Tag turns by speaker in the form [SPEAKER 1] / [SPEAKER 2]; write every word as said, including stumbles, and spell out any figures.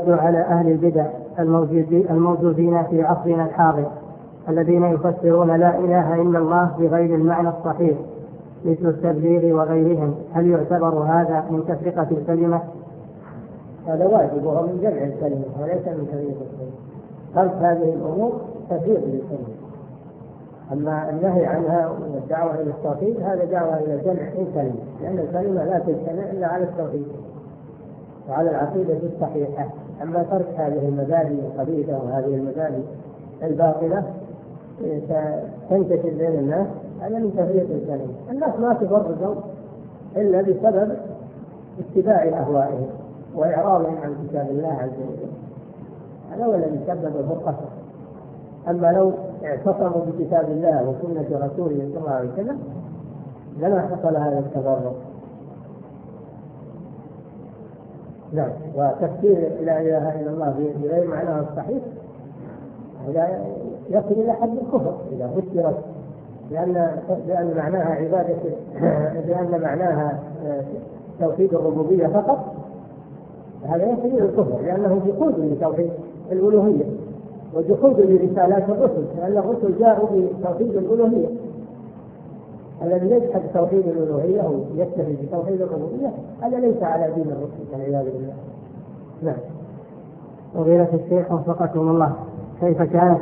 [SPEAKER 1] الرد على أهل البدع الموجودين في عصرنا الحاضر الذين يفسرون لا إله إلا الله بغير المعنى الصحيح مثل التبليغ وغيرهم، هل يعتبر هذا من تفرقة الكلمة؟
[SPEAKER 2] هذا واجب وهو من جمع الكلمة وليس من تفريق الكلمة. ترك هذه الأمور تفريق للكلمة، أما النهي عنها والدعوة إلى التوحيد هذا دعوة إلى جمع الكلمة، لأن الكلمة لا تجتمع إلا على التوحيد وعلى العقيدة الصحيحة. أما ترك هذه المبادئ الخبيثة وهذه المبادئ الباطلة تنتشر بين الناس، هذا من تفريق الكلمة. الناس ما تفرقوا إلا بسبب اتباع أهوائهم وإعراضهم عن كتاب الله عز وجل، هذا هو الذي سبب الفرقة. أما لو اعتصموا بكتاب الله وسنة رسوله صلى الله عليه وسلم لما حصل هذا التفرق. نعم. وتفسير لا إله إلا الله بغير معناه الصحيح هذا يصل إلى حد الكفر إذا فسرت لأن لأن معناها عبادة لأن معناها توحيد الربوبية فقط، هذا يصل إلى الكفر لأنه جحود لتوحيد الألوهية وجحود لرسالات الرسل، لأن الرسل جاءوا بتوحيد الألوهية. الذي يجحد توحيد الألوهية أو يكتفي بتوحيد الربوبية هذا ليس على دين الرسل والعياذ بالله. نعم.
[SPEAKER 1] فضيلة الشيخ وفقكم الله، كيف كانت